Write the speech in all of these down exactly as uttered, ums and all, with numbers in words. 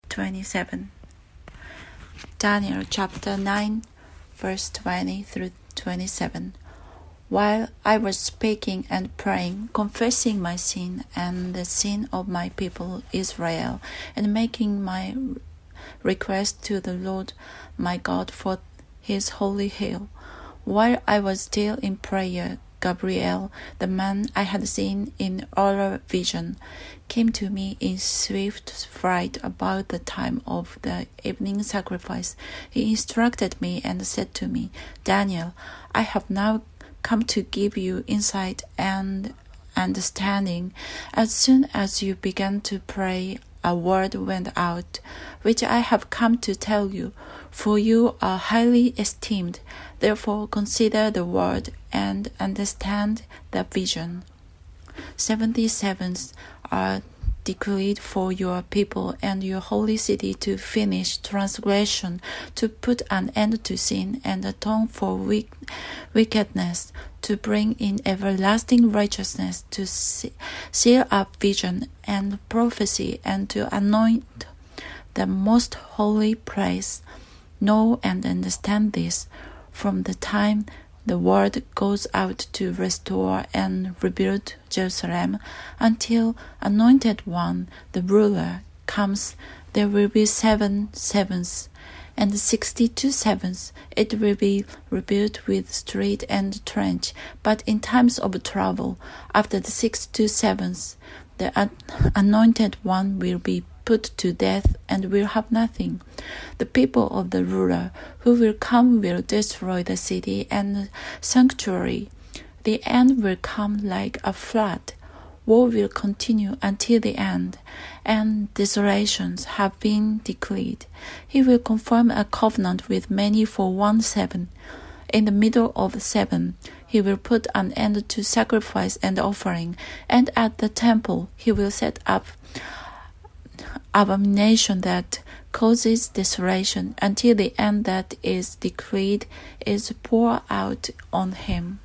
twenty-seven. Daniel chapter nine, verse twenty through twenty-seven. While I was speaking and praying, confessing my sin and the sin of my people Israel, and making my request to the Lord my God for his holy hill, while I was still in prayer, Gabriel, the man I had seen in oral vision, came to me in swift flight about the time of the evening sacrifice. He instructed me and said to me, Daniel, I have now come to give you insight and understanding. As soon as you began to pray, a word went out, which I have come to tell you, for you are highly esteemed. Therefore consider the word and understand the vision. Seventy sevens are decreed for your people and your holy city to finish transgression, to put an end to sin and atone for weak, wickedness, to bring in everlasting righteousness, to seal up vision and prophecy, and to anoint the most holy place. Know and understand this from the time the word goes out to restore and rebuild Jerusalem until anointed one, the ruler, comes. There will be seven sevens and sixty-two sevens. It will be rebuilt with street and trench. But in times of trouble, after the sixty-two sevens, the anointed one will be put to death and will have nothing. The people of the ruler who will come will destroy the city and sanctuary. The end will come like a flood. War will continue until the end, and desolations have been declared. He will confirm a covenant with many for one seven. In the middle of the seven, he will put an end to sacrifice and offering, and at the temple he will set up abomination that causes desolation until the end that is decreed is poured out on him.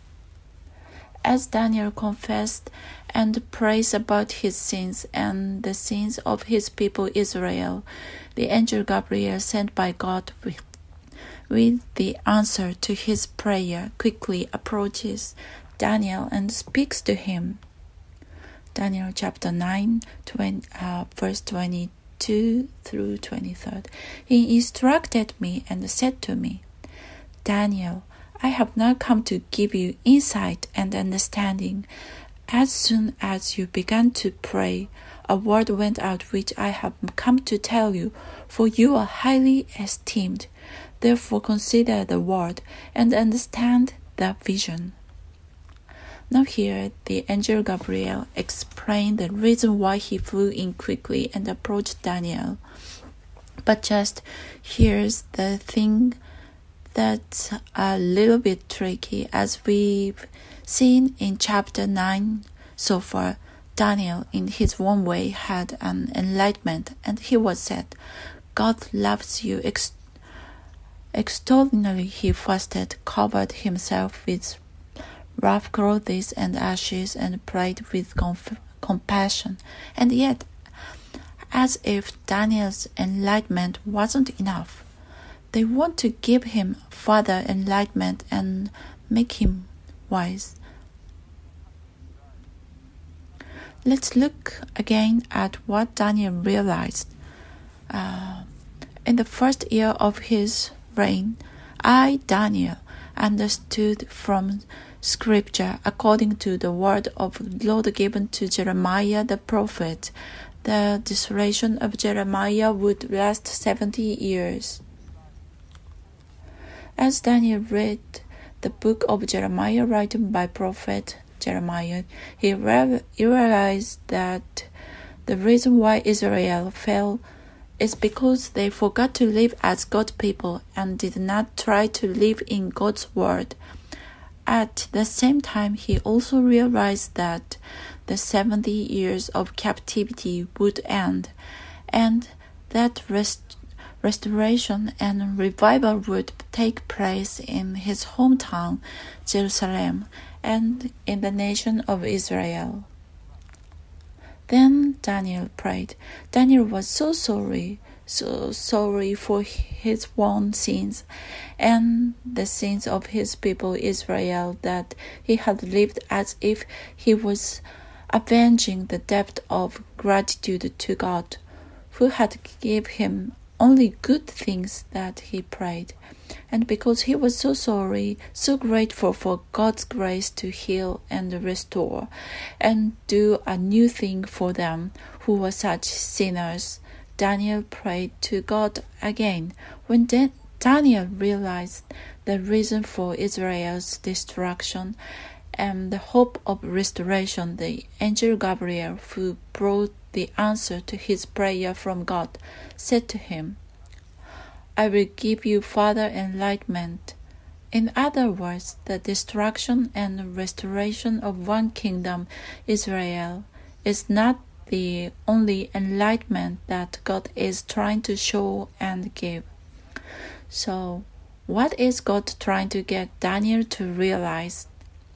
As Daniel confessed and praised about his sins and the sins of his people Israel, the angel Gabriel sent by God with, with the answer to his prayer quickly approaches Daniel and speaks to him. Daniel chapter nine, twenty, uh, verse twenty-two through twenty-three. He instructed me and said to me, Daniel, I have now come to give you insight and understanding. As soon as you began to pray, a word went out which I have come to tell you, for you are highly esteemed. Therefore consider the word and understand the vision. Now here, the angel Gabriel explained the reason why he flew in quickly and approached Daniel. But just here's the thing that's a little bit tricky. As we've seen in chapter nine so far, Daniel, in his own way, had an enlightenment, and he was said, God loves you ex- extraordinarily. He fasted, covered himself with rough clothes and ashes, and prayed with conf- compassion. And yet, as if Daniel's enlightenment wasn't enough, they want to give him further enlightenment and make him wise. Let's look again at what Daniel realized. Uh, in the first year of his reign, I, Daniel, understood from Scripture, according to the word of the Lord given to Jeremiah the prophet, the desolation of Jeremiah would last seventy years. As Daniel read the book of Jeremiah written by prophet Jeremiah, he realized that the reason why Israel fell is because they forgot to live as God's people and did not try to live in God's word. At the same time, he also realized that the seventy years of captivity would end, and that rest- restoration and revival would take place in his hometown, Jerusalem, and in the nation of Israel. Then Daniel prayed. Daniel was so sorry, so sorry for his own sins and the sins of his people Israel, that he had lived as if he was avenging the debt of gratitude to God, who had given him only good things that he prayed. And because he was so sorry, so grateful for God's grace to heal and restore, and do a new thing for them who were such sinners, Daniel prayed to God again. When Dan- Daniel realized the reason for Israel's destruction and the hope of restoration, the angel Gabriel, who brought the answer to his prayer from God, said to him, "I will give you further enlightenment." In other words, the destruction and restoration of one kingdom, Israel, is not the only enlightenment that God is trying to show and give. So, what is God trying to get Daniel to realize?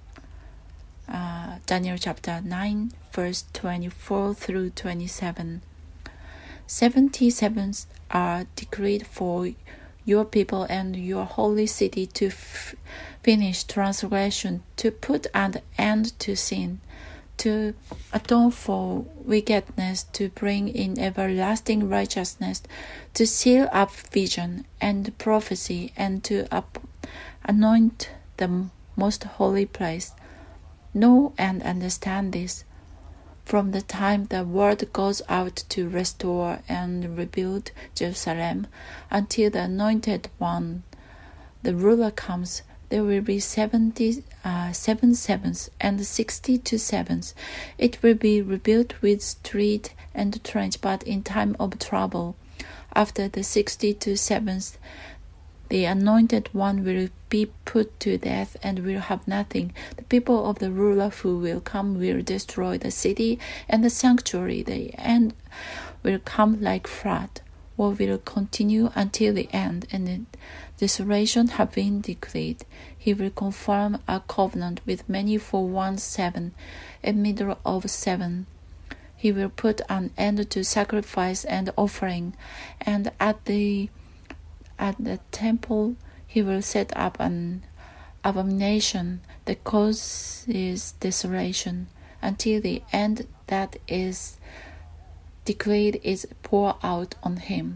Uh, Daniel chapter nine, verse twenty-four through twenty-seven. Seventy sevens are decreed for your people and your holy city to f- finish transgression, to put an end to sin, to atone for wickedness, to bring in everlasting righteousness, to seal up vision and prophecy, and to up- anoint the most holy place. Know and understand this. From the time the word goes out to restore and rebuild Jerusalem until the anointed one, the ruler, comes, there will be seventy, uh, seven sevens and sixty-two sevens. It will be rebuilt with street and trench, but in time of trouble. After the sixty-two sevens, the anointed one will be put to death and will have nothing. The people of the ruler who will come will destroy the city and the sanctuary. The end will come like flood, or will continue until the end, and the desolation have been declared. He will confirm a covenant with many for one seven, a middle of seven. He will put an end to sacrifice and offering, and at the At the temple he will set up an abomination that causes desolation, until the end that is declared is poured out on him.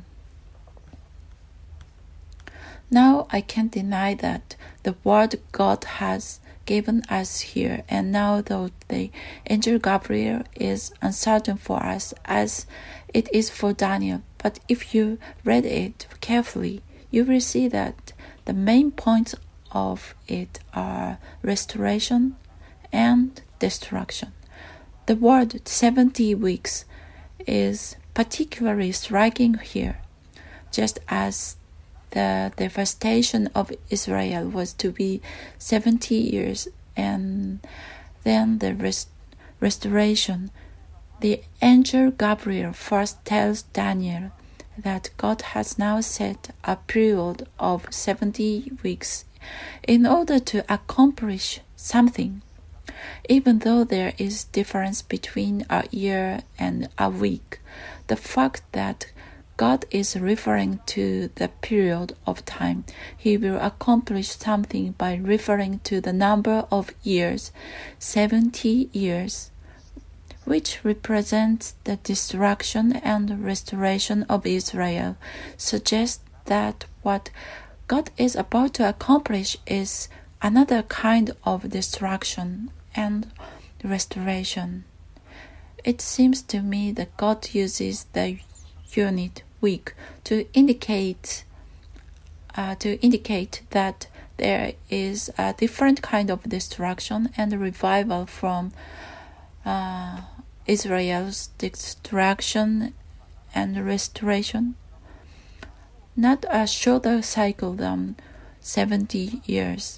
Now I can't deny that the word God has given us here, and now though the angel Gabriel is uncertain for us as it is for Daniel, but if you read it carefully, you will see that the main points of it are restoration and destruction. The word seventy weeks is particularly striking here, just as the devastation of Israel was to be seventy years and then the rest- restoration. The angel Gabriel first tells Daniel that God has now set a period of seventy weeks in order to accomplish something. Even though there is difference between a year and a week, the fact that God is referring to the period of time he will accomplish something by referring to the number of years, seventy years, which represents the destruction and restoration of Israel, suggests that what God is about to accomplish is another kind of destruction and restoration. It seems to me that God uses the unit week to indicate uh, to indicate that there is a different kind of destruction and revival from uh, Israel's destruction and restoration, not a shorter cycle than seventy years.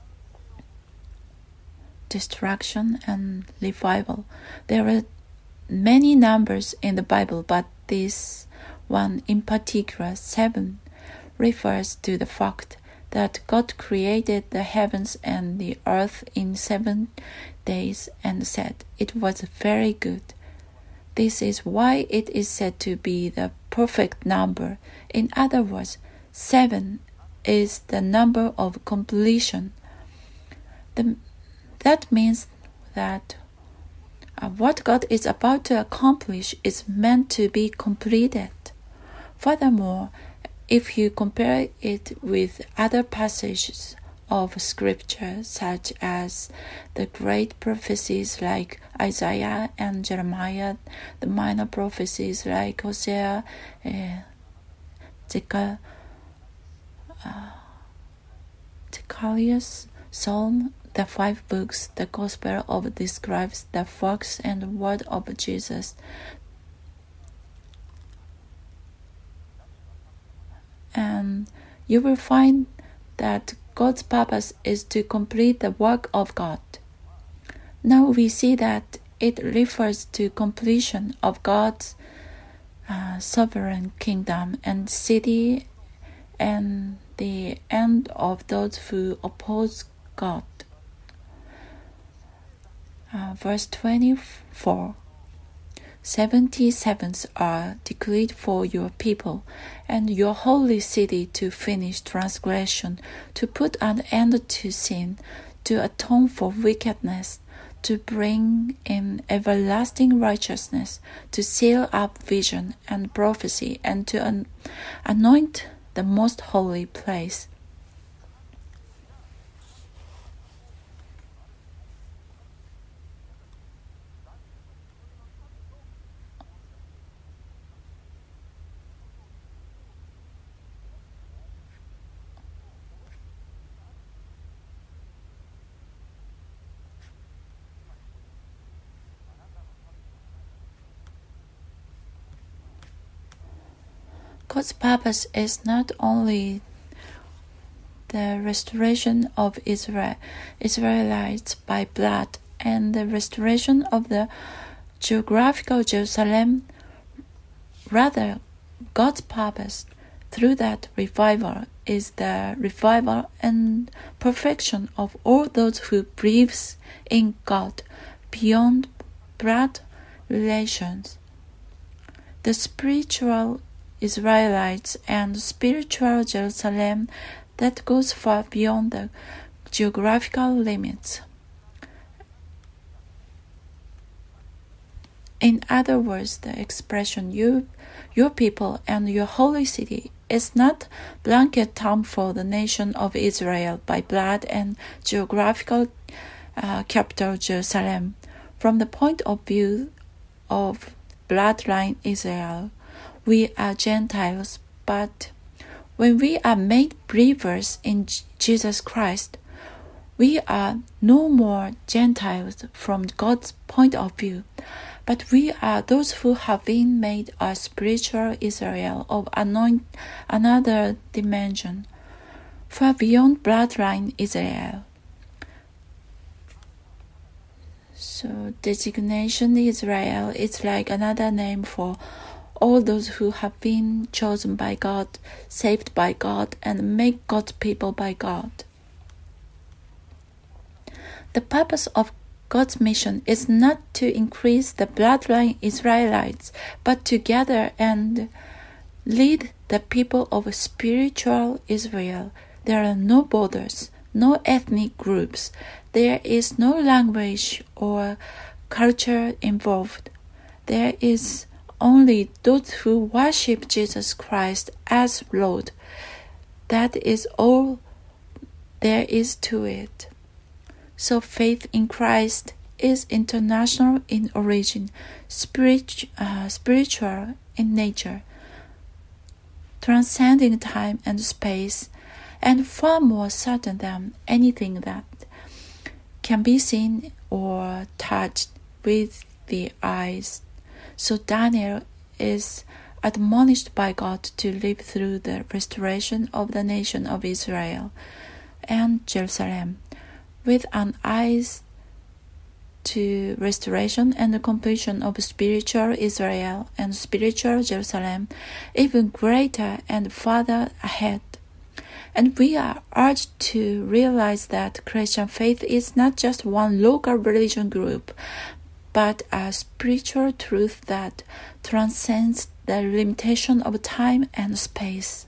Destruction and revival. There are many numbers in the Bible, but this one in particular, seven, refers to the fact that God created the heavens and the earth in seven days and said it was very good. This is why it is said to be the perfect number. In other words, seven is the number of completion. The, that means that uh, what God is about to accomplish is meant to be completed. Furthermore, if you compare it with other passages of Scripture, such as the great prophecies like Isaiah and Jeremiah, the minor prophecies like Hosea, uh, Zechariah, uh, Zechariah, Psalm, the five books, the Gospel of describes the works and word of Jesus. And you will find that God's purpose is to complete the work of God. Now we see that it refers to completion of God's uh, sovereign kingdom and city and the end of those who oppose God. Uh, verse twenty-four. Seventy sevens are decreed for your people and your holy city to finish transgression, to put an end to sin, to atone for wickedness, to bring in everlasting righteousness, to seal up vision and prophecy, and to an- anoint the most holy place. God's purpose is not only the restoration of Israel, Israelites by blood and the restoration of the geographical Jerusalem. Rather, God's purpose through that revival is the revival and perfection of all those who believe in God beyond blood relations. The spiritual Israelites and spiritual Jerusalem that goes far beyond the geographical limits. In other words, the expression you, your people and your holy city is not blanket term for the nation of Israel by blood and geographical uh, capital Jerusalem. From the point of view of bloodline Israel, we are Gentiles, but when we are made believers in Jesus Christ, we are no more Gentiles from God's point of view, but we are those who have been made a spiritual Israel of anoint, another dimension, far beyond bloodline Israel. So designation Israel is like another name for all those who have been chosen by God, saved by God, and made God's people by God. The purpose of God's mission is not to increase the bloodline Israelites, but to gather and lead the people of spiritual Israel. There are no borders, no ethnic groups. There is no language or culture involved. There is only those who worship Jesus Christ as Lord. That is all there is to it. So faith in Christ is international in origin, spirit, uh, spiritual in nature, transcending time and space, and far more certain than anything that can be seen or touched with the eyes. So Daniel is admonished by God to live through the restoration of the nation of Israel and Jerusalem with an eye to restoration and the completion of spiritual Israel and spiritual Jerusalem, even greater and farther ahead. And we are urged to realize that Christian faith is not just one local religion group, but a spiritual truth that transcends the limitation of time and space.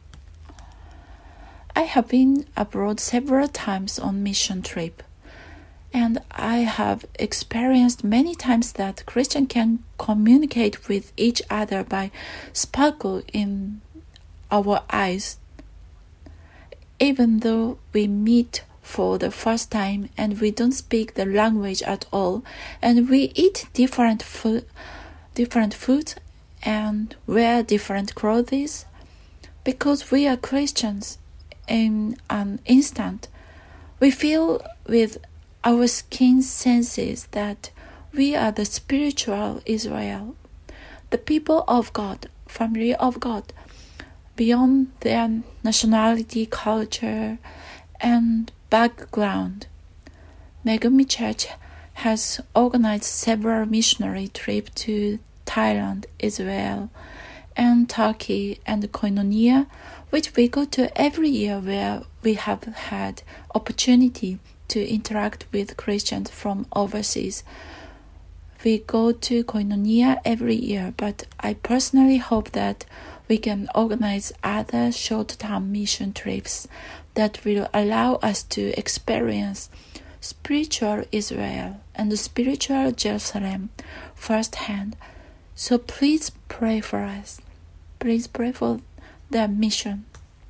I have been abroad several times on mission trip, and I have experienced many times that Christians can communicate with each other by sparkle in our eyes. Even though we meet for the first time and we don't speak the language at all, and we eat different food, different food and wear different clothes, because we are Christians, in an instant, we feel with our skin senses that we are the spiritual Israel, the people of God, family of God, beyond their nationality, culture, and background. Megumi Church has organized several missionary trips to Thailand, Israel, and Turkey and Koinonia, which we go to every year, where we have had opportunity to interact with Christians from overseas. We go to Koinonia every year, but I personally hope that we can organize other short-term mission trips that will allow us to experience spiritual Israel and spiritual Jerusalem firsthand. So please pray for us. Please pray for the mission.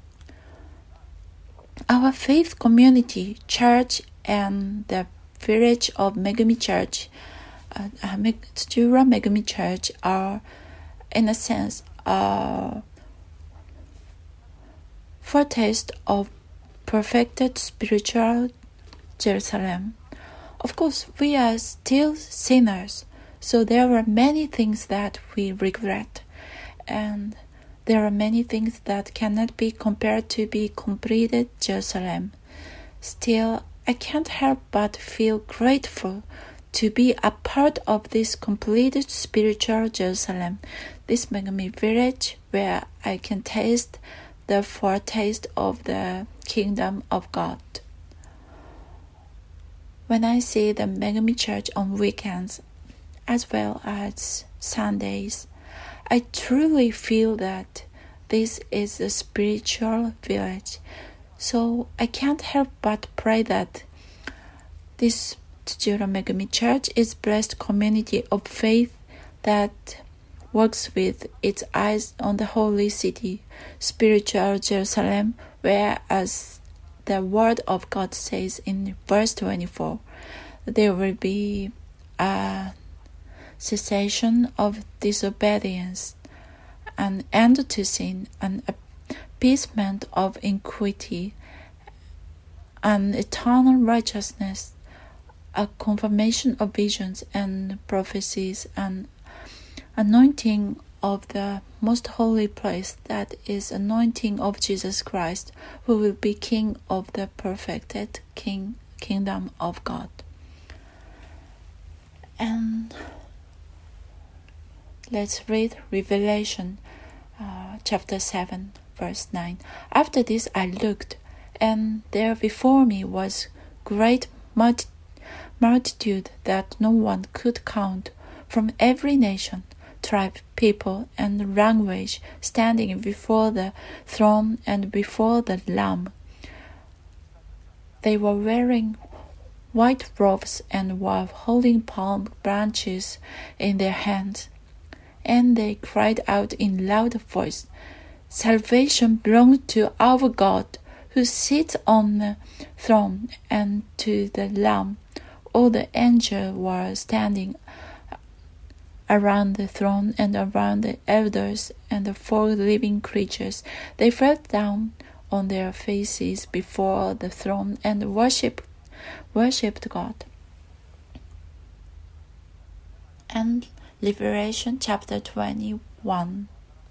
Our faith community, church, and the village of Megumi Church, uh, Tsujura Megumi Church, are, in a sense, a foretaste of perfected spiritual Jerusalem. Of course, we are still sinners, so there are many things that we regret, and there are many things that cannot be compared to be completed Jerusalem. Still, I can't help but feel grateful to be a part of this completed spiritual Jerusalem, this Megumi village where I can taste the foretaste of the kingdom of God. When I see the Megumi Church on weekends, as well as Sundays, I truly feel that this is a spiritual village. So I can't help but pray that this Tsujura Megumi Church is a blessed community of faith that works with its eyes on the holy city, spiritual Jerusalem, where, as the word of God says in verse twenty-four, there will be a cessation of disobedience, an end to sin, an appeasement of iniquity, an eternal righteousness, a confirmation of visions and prophecies, and anointing of the most holy place, that is, anointing of Jesus Christ, who will be King of the perfected King kingdom of God. And let's read Revelation uh, chapter seven, verse nine. After this I looked, and there before me was great multi- multitude that no one could count, from every nation, tribe, people, and language, standing before the throne and before the Lamb. They were wearing white robes and were holding palm branches in their hands. And they cried out in loud voice, "Salvation belongs to our God, who sits on the throne, and to the Lamb." All the angels were standing around the throne and around the elders and the four living creatures. They fell down on their faces before the throne and worshipped, worshipped God. And Revelation chapter twenty-one.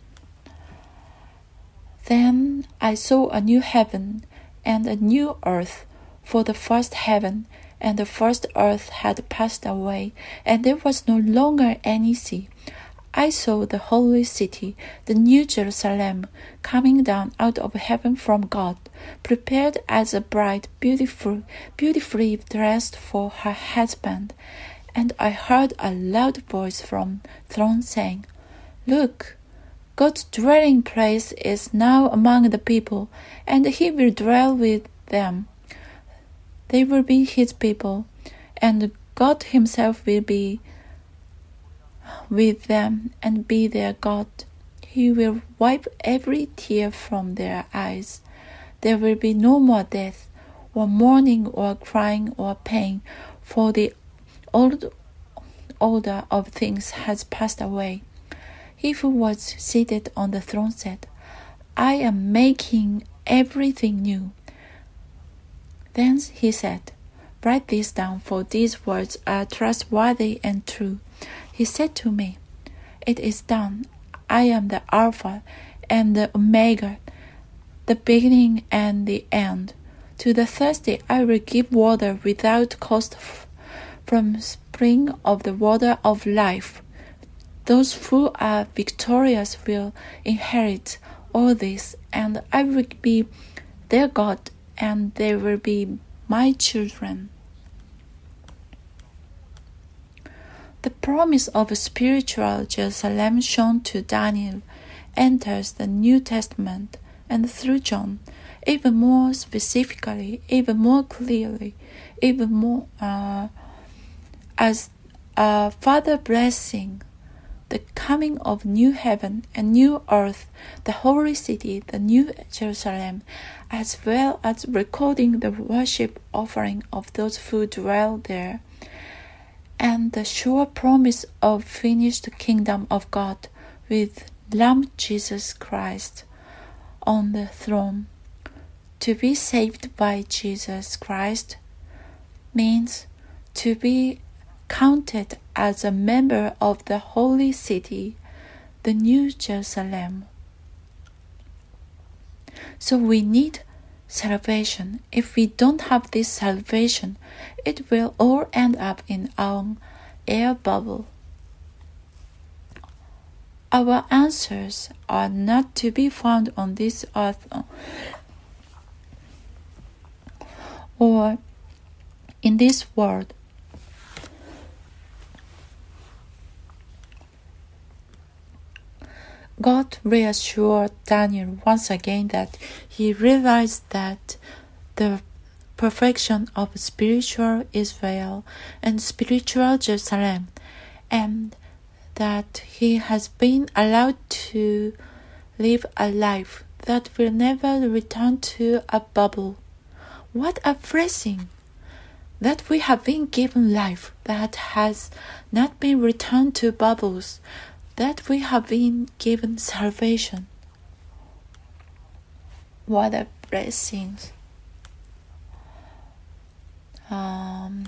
Then I saw a new heaven and a new earth, for the first heaven and the first earth had passed away, and there was no longer any sea. I saw the holy city, the new Jerusalem, coming down out of heaven from God, prepared as a bride, beautiful, beautifully dressed for her husband. And I heard a loud voice from the throne saying, "Look, God's dwelling place is now among the people, and he will dwell with them. They will be his people, and God himself will be with them and be their God. He will wipe every tear from their eyes. There will be no more death, or mourning, or crying, or pain, for the old order of things has passed away." He who was seated on the throne said, "I am making everything new." Then he said, "Write this down, for these words are trustworthy and true." He said to me, "It is done. I am the Alpha and the Omega, the beginning and the end. To the thirsty I will give water without cost from the spring of the water of life. Those who are victorious will inherit all this, and I will be their God, and they will be my children." The promise of a spiritual Jerusalem shown to Daniel enters the New Testament, and through John, even more specifically, even more clearly, even more uh, as a further blessing, the coming of new heaven and new earth, the holy city, the new Jerusalem, as well as recording the worship offering of those who dwell there, and the sure promise of finished kingdom of God with Lamb Jesus Christ on the throne. To be saved by Jesus Christ means to be counted as a member of the holy city, the New Jerusalem. So we need salvation. If we don't have this salvation, it will all end up in our air bubble. Our answers are not to be found on this earth or in this world. God reassured Daniel once again that he realized that the perfection of spiritual Israel and spiritual Jerusalem, and that he has been allowed to live a life that will never return to a bubble. What a blessing! That we have been given life that has not been returned to bubbles, that we have been given salvation. What a blessing! Um,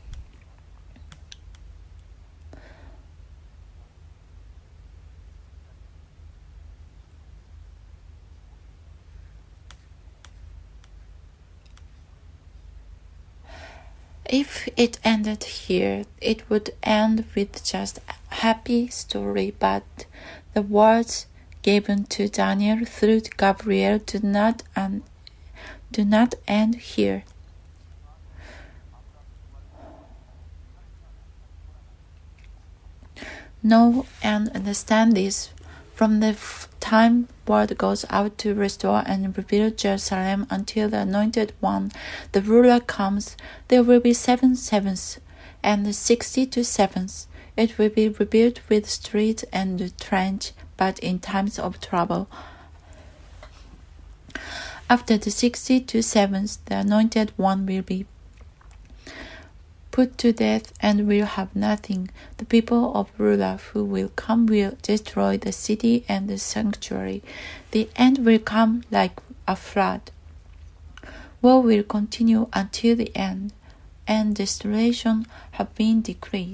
If it ended here, it would end with just a happy story, but the words given to Daniel through Gabriel do not, un- do not end here. Know and understand this. From the time word goes out to restore and rebuild Jerusalem until the Anointed One, the ruler, comes, there will be seven sevens and sixty-two sevens. It will be rebuilt with street and trench, but in times of trouble. After the sixty-two sevens, the Anointed One will be put to death and will have nothing. The people of ruler who will come will destroy the city and the sanctuary. The end will come like a flood. War will continue until the end, and desolation have been decreed.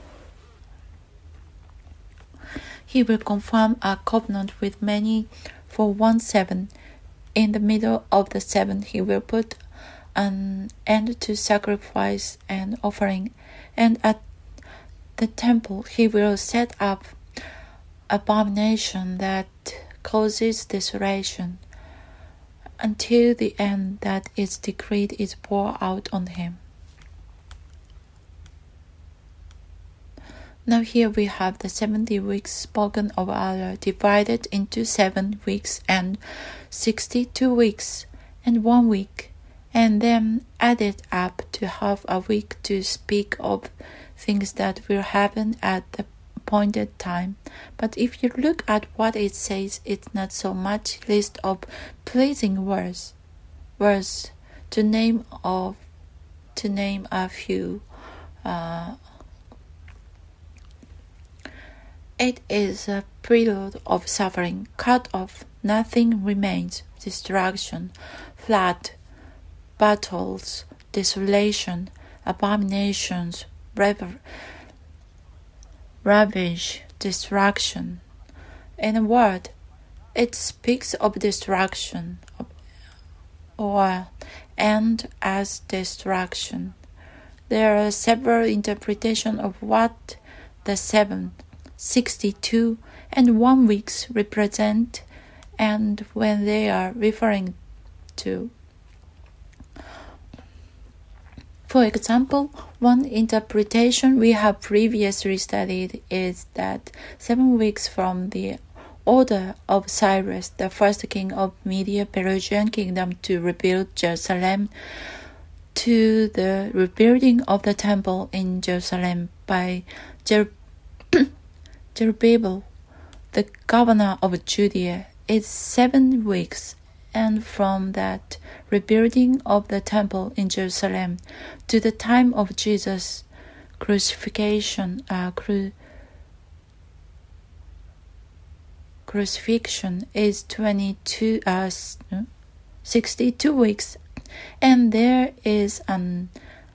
He will confirm a covenant with many for one seven. In the middle of the seven he will put an end to sacrifice and offering, and at the temple he will set up abomination that causes desolation, until the end that its decree is poured out on him. Now here we have the seventy weeks spoken of Allah divided into seven weeks and sixty-two weeks and one week, and then added up to half a week to speak of things that will happen at the appointed time. But if you look at what it says, it's not so much list of pleasing words, words to name of to name a few. Uh, It is a prelude of suffering, cut off, nothing remains, destruction, flood, battles, desolation, abominations, rav- ravage, destruction. In a word, it speaks of destruction, or end as destruction. There are several interpretations of what the seven sixty-two and one weeks represent and when they are referring to. For example, one interpretation we have previously studied is that seven weeks from the order of Cyrus, the first king of Medo-Persian kingdom, to rebuild Jerusalem, to the rebuilding of the temple in Jerusalem by Jer- Zerubbabel, the governor of Judea, is seven weeks, and from that rebuilding of the temple in Jerusalem to the time of Jesus' crucifixion, uh, cru- crucifixion is twenty-two, uh, sixty-two weeks, and there is an,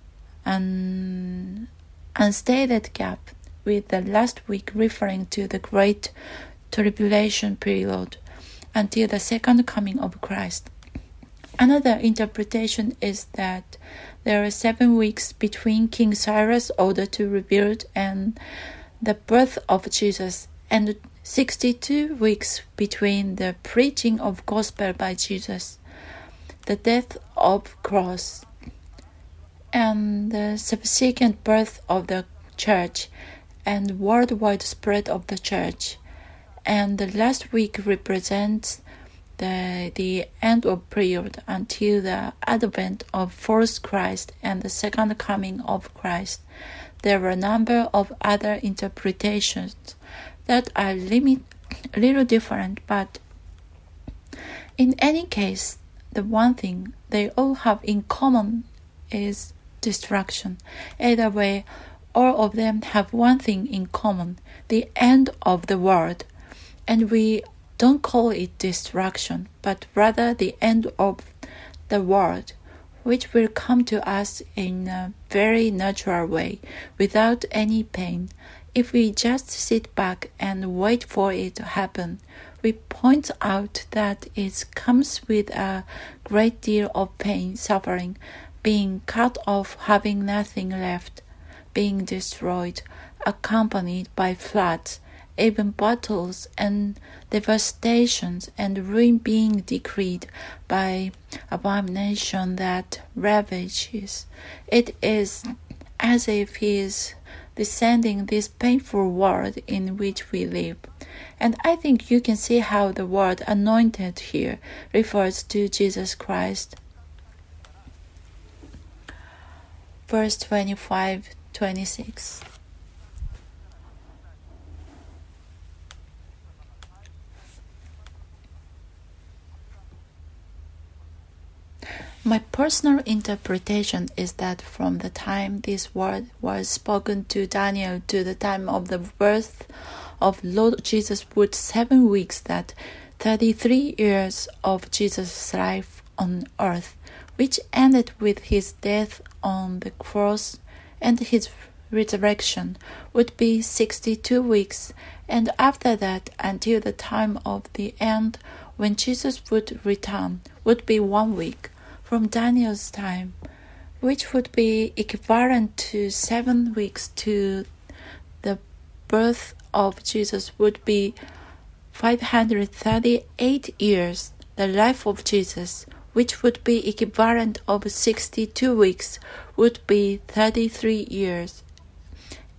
an unstated gap, with the last week referring to the Great Tribulation period until the second coming of Christ. Another interpretation is that there are seven weeks between King Cyrus' order to rebuild and the birth of Jesus, and sixty-two weeks between the preaching of gospel by Jesus, the death of cross, and the subsequent birth of the church and worldwide spread of the church. And the last week represents the, the end of period until the advent of false Christ and the second coming of Christ. There are a number of other interpretations that are limit, a little different, but in any case, the one thing they all have in common is destruction. Either way, all of them have one thing in common, the end of the world. And we don't call it destruction, but rather the end of the world, which will come to us in a very natural way, without any pain. If we just sit back and wait for it to happen, we point out that it comes with a great deal of pain, suffering, being cut off, having nothing left, being destroyed, accompanied by floods, even battles and devastations, and ruin being decreed by abomination that ravages. It is as if he is descending this painful world in which we live. And I think you can see how the word anointed here refers to Jesus Christ. Verse twenty-five, twenty-six. My personal interpretation is that from the time this word was spoken to Daniel to the time of the birth of Lord Jesus would seven weeks, that thirty-three years of Jesus' life on earth, which ended with his death on the cross and his resurrection, would be sixty-two weeks, and after that until the time of the end when Jesus would return would be one week. From Daniel's time, which would be equivalent to seven weeks to the birth of Jesus, would be five hundred thirty-eight years. The life of Jesus, which would be equivalent of sixty-two weeks, would be thirty-three years.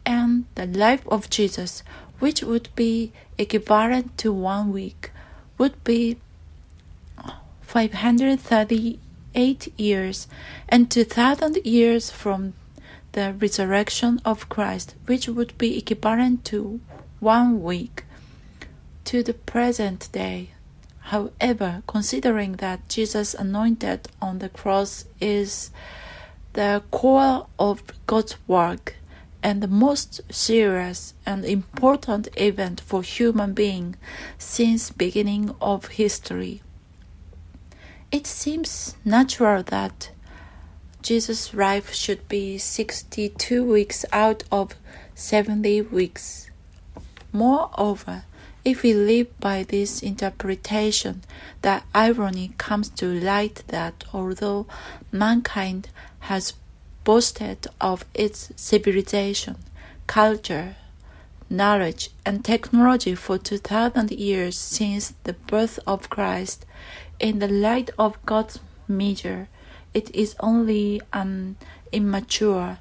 end, the life of Jesus, which would be equivalent to one week, would be five hundred thirty-eight years, and two thousand years from the resurrection of Christ, which would be equivalent to one week, to the present day. However, considering that Jesus anointed on the cross is the core of God's work and the most serious and important event for human being since beginning of history, it seems natural that Jesus' life should be sixty-two weeks out of seventy weeks. Moreover, if we live by this interpretation, the irony comes to light that although mankind has boasted of its civilization, culture, knowledge, and technology for two thousand years since the birth of Christ, in the light of God's measure, it is only an immature,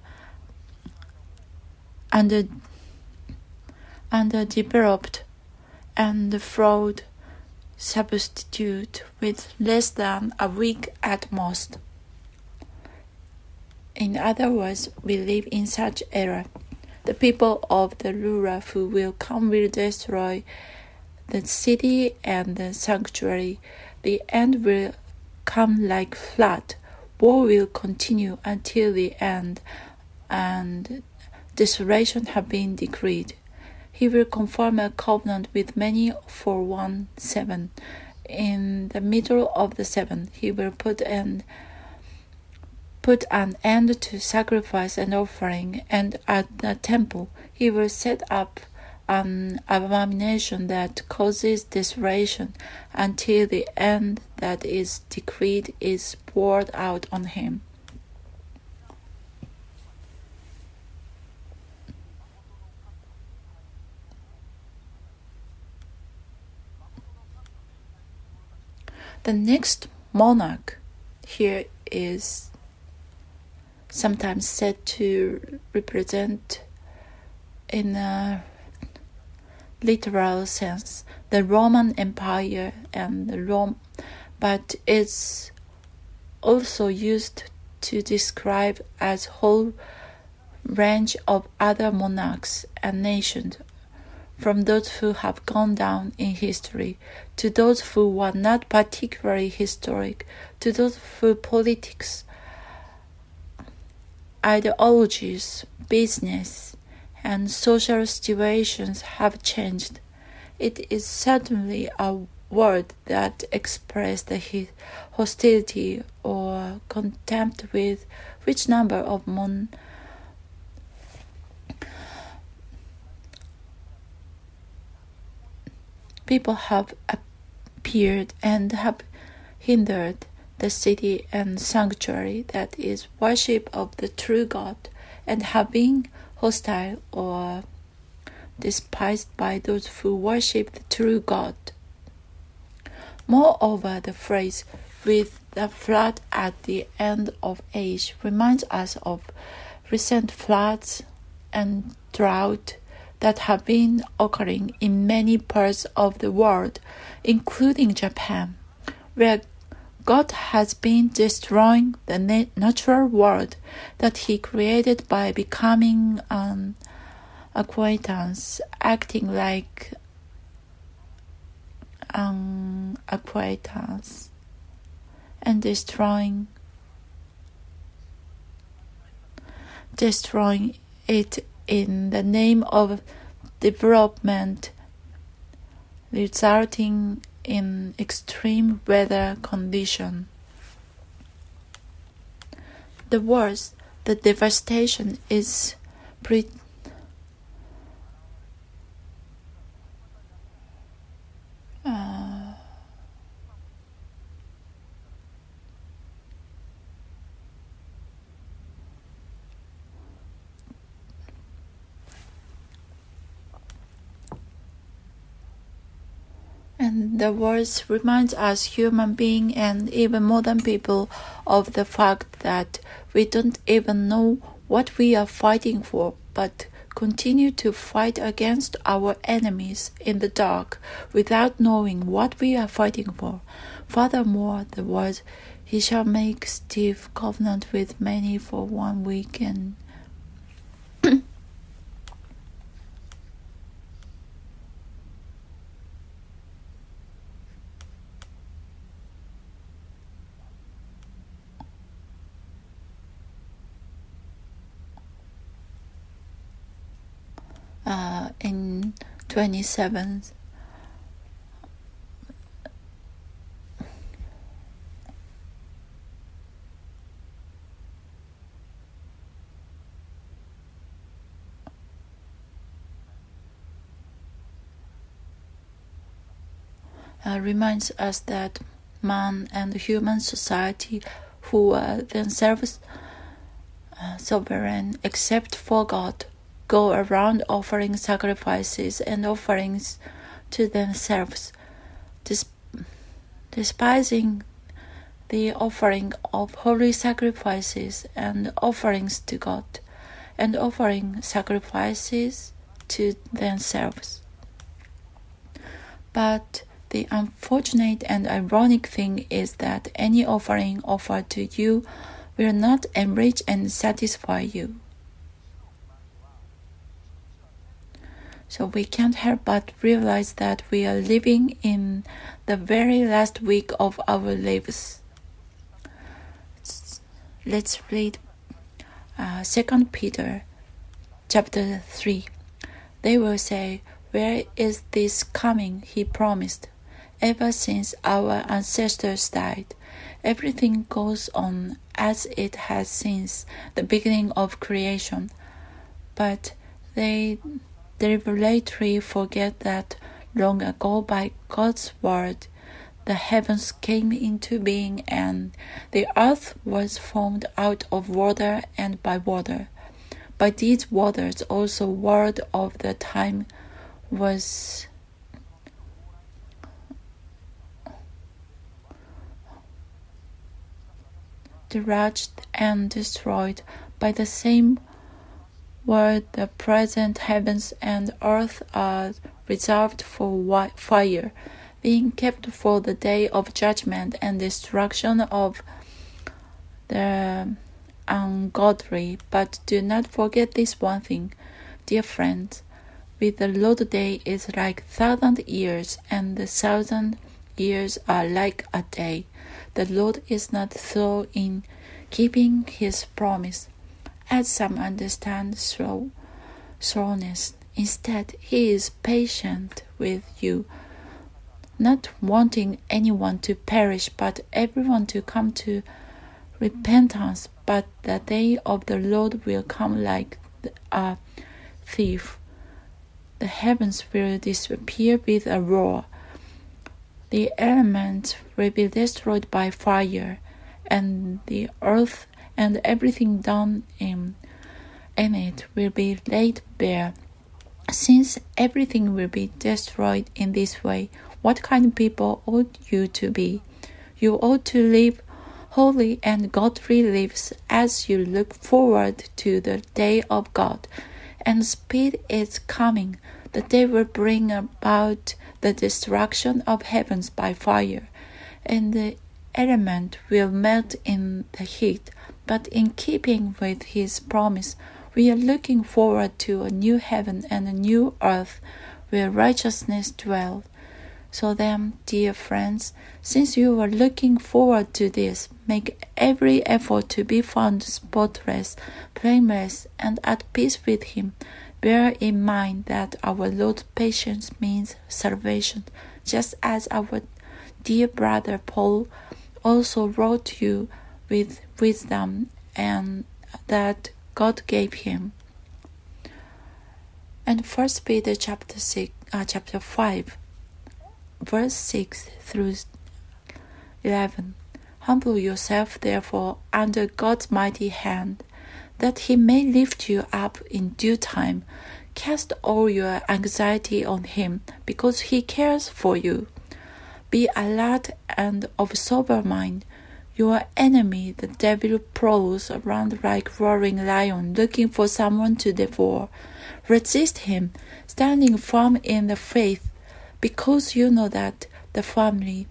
under, underdeveloped, and flawed substitute with less than a week at most. In other words, we live in such era. The people of the ruler who will come will destroy the city and the sanctuary. The end will come like flood. War will continue until the end, and desolation have been decreed. He will confirm a covenant with many for one seven. In the middle of the seven, he will put an put an end to sacrifice and offering, and at the temple he will set up an abomination that causes desolation until the end that is decreed is poured out on him. The next monarch here is sometimes said to represent, in a literal sense, the Roman Empire and the Rome, but it's also used to describe as whole range of other monarchs and nations, from those who have gone down in history to those who were not particularly historic, to those whose politics, ideologies, business, and social situations have changed. It is certainly a word that expressed the hostility or contempt with which number of mon people have appeared and have hindered the city and sanctuary that is worship of the true God, and have been hostile or despised by those who worship the true God. Moreover, the phrase "with the flood at the end of age" reminds us of recent floods and drought that have been occurring in many parts of the world, including Japan, where God has been destroying the na- natural world that He created by becoming an acquaintance, acting like an acquaintance, and destroying, destroying it in the name of development, resulting in extreme weather condition. The worst, the devastation is pre- uh, And the words reminds us human beings and even modern people of the fact that we don't even know what we are fighting for, but continue to fight against our enemies in the dark without knowing what we are fighting for. Furthermore, the word, he shall make stiff covenant with many for one week and Uh, in twenty-seventh, uh, reminds us that man and human society, who are themselves uh, sovereign except for God, go around offering sacrifices and offerings to themselves, dis- despising the offering of holy sacrifices and offerings to God, and offering sacrifices to themselves. But the unfortunate and ironic thing is that any offering offered to you will not enrich and satisfy you. So we can't help but realize that we are living in the very last week of our lives. Let's read uh, Second Peter chapter three. They will say, "Where is this coming he promised? Ever since our ancestors died, everything goes on as it has since the beginning of creation." But they deliberately forget that long ago by God's word, the heavens came into being and the earth was formed out of water and by water. By these waters also word of the time was deranged and destroyed. By the same word the present heavens and earth are reserved for fire, being kept for the day of judgment and destruction of the ungodly. But do not forget this one thing, dear friends, with the Lord day is like thousand years, and the thousand years are like a day. The Lord is not slow in keeping his promise, as some understand slow, slowness. Instead, he is patient with you, not wanting anyone to perish, but everyone to come to repentance. But the day of the Lord will come like a thief. The heavens will disappear with a roar. The elements will be destroyed by fire, and the earth and everything done in, in it will be laid bare. Since everything will be destroyed in this way, what kind of people ought you to be? You ought to live holy and godly lives as you look forward to the day of God, and speed its coming. The day will bring about the destruction of heavens by fire, and the element will melt in the heat. But in keeping with his promise, we are looking forward to a new heaven and a new earth where righteousness dwells. So then, dear friends, since you are looking forward to this, make every effort to be found spotless, blameless, and at peace with him. Bear in mind that our Lord's patience means salvation, just as our dear brother Paul also wrote you with wisdom and that God gave him. And First Peter chapter six, uh, chapter five, verse six through eleven. Humble yourself, therefore, under God's mighty hand, that he may lift you up in due time. Cast all your anxiety on him, because he cares for you. Be alert and of sober mind. Your enemy, the devil, prowls around like a roaring lion, looking for someone to devour. Resist him, standing firm in the faith, because you know that the family,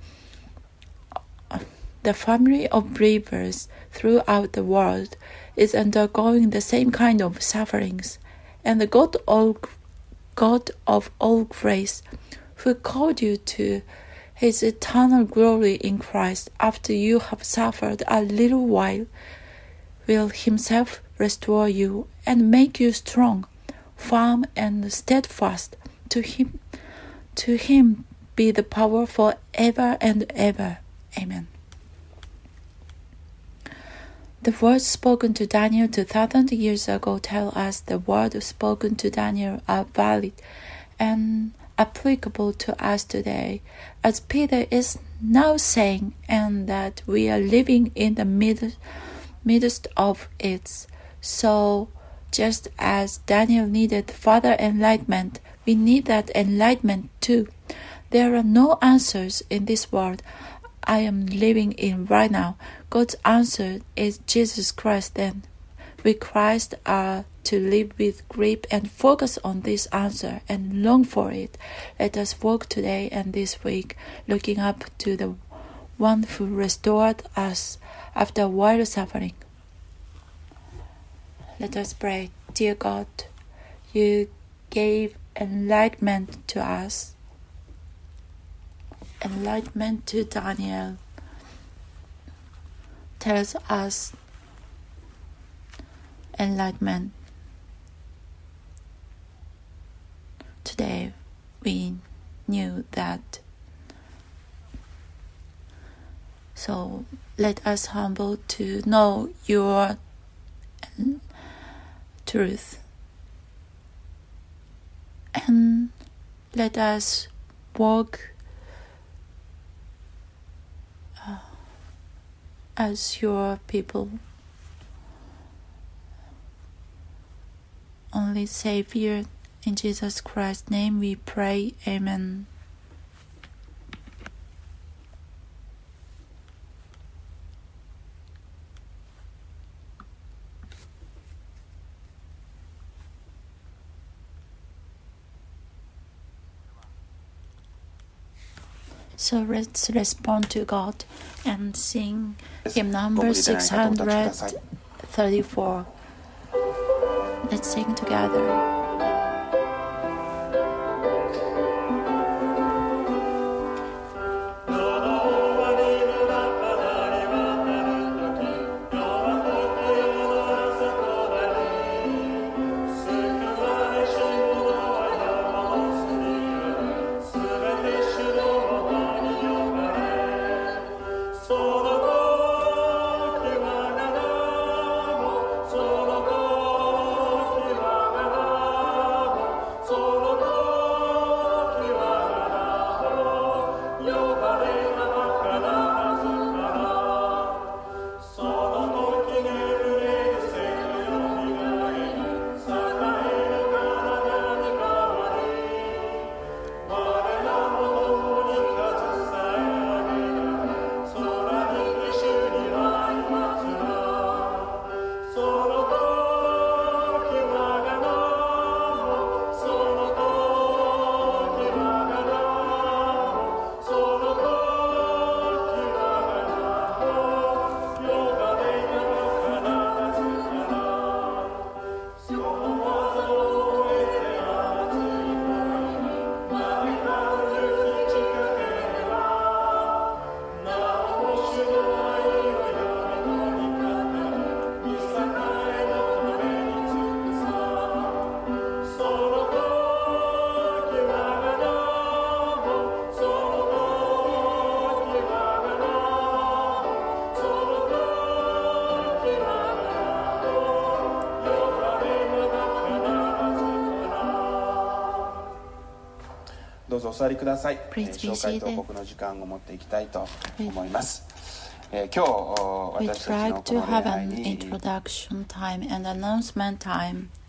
the family of believers throughout the world is undergoing the same kind of sufferings, and the God of, God of all grace, who called you to His eternal glory in Christ after you have suffered a little while, will Himself restore you and make you strong, firm, and steadfast. To Him, to Him be the power forever and ever. Amen. The words spoken to Daniel two thousand years ago tell us the words spoken to Daniel are valid and applicable to us today, as Peter is now saying, and that we are living in the mid, midst of it. So, just as Daniel needed further enlightenment, we need that enlightenment too. There are no answers in this world I am living in right now. God's answer is Jesus Christ. Then we Christ are to live with grip and focus on this answer and long for it. Let us walk today and this week looking up to the one who restored us after a while of suffering. Let us pray. Dear God, you gave enlightenment to us, enlightenment to Daniel. Tells us enlightenment. Today we knew that. So let us humble to know your truth. And let us walk uh, as your people. Only Savior, in Jesus Christ's name we pray. Amen. So let's respond to God and sing hymn number six hundred thirty-four. Let's sing together. どうぞお座りください。 Please be 紹介 seated. と告の時間を持っていきたいと思います。えー、今日 We'd 私たちの like こ to の礼 have 拝 an に introduction time and announcement time.